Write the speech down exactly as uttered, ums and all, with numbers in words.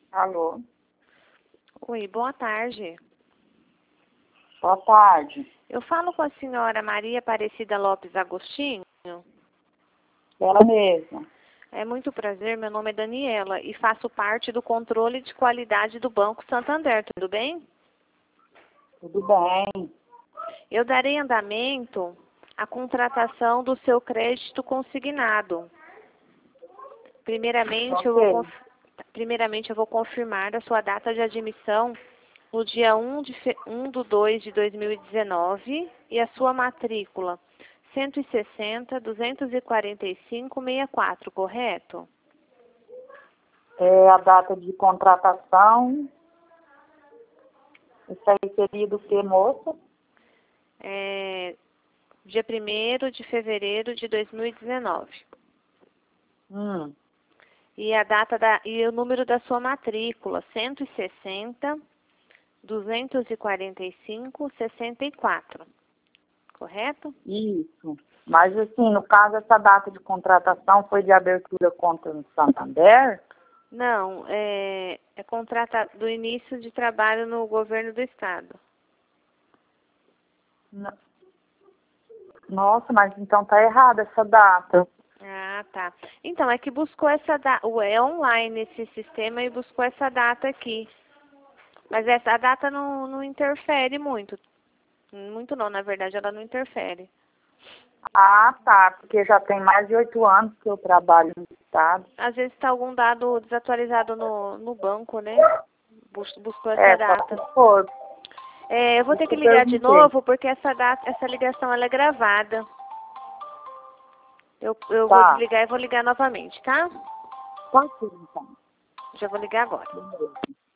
Alô? Oi, boa tarde. Boa tarde. Eu falo com a senhora Maria Aparecida Lopes Agostinho. Ela mesma. É muito prazer, meu nome é Daniela e faço parte do controle de qualidade do Banco Santander, tudo bem? Tudo bem? Eu darei andamento à contratação do seu crédito consignado. Primeiramente, eu vou, Ok. conf... Primeiramente, eu vou confirmar a sua data de admissão no dia um de fe... um de dois de dois mil e dezenove e a sua matrícula cento e sessenta, duzentos e quarenta e cinco, sessenta e quatro, correto? É a data de contratação. Isso aí seria do que, moça? É... Dia primeiro de fevereiro de dois mil e dezenove. Hum. E a data da... e o número da sua matrícula, cento e sessenta, duzentos e quarenta e cinco, sessenta e quatro. Correto? Isso. Mas, assim, no caso, essa data de contratação foi de abertura conta no Santander? Não, é, é contrata do início de trabalho no governo do estado. N- Nossa, mas então tá errada essa data. Ah, tá. Então, é que buscou essa data, é online esse sistema e buscou essa data aqui. Mas essa a data não, não interfere muito. Muito não, na verdade, ela não interfere. Ah, tá, porque já tem mais de oito anos que eu trabalho no estado. Às vezes está algum dado desatualizado no, no banco, né? Bus- Buscou essa É, só data. se for. É, eu vou ter Isso que eu ligar de perguntei. novo porque essa data, essa ligação ela é gravada. Eu, eu vou Tá. desligar e vou ligar novamente, tá? Pode ser, então. Já vou ligar agora. Beleza.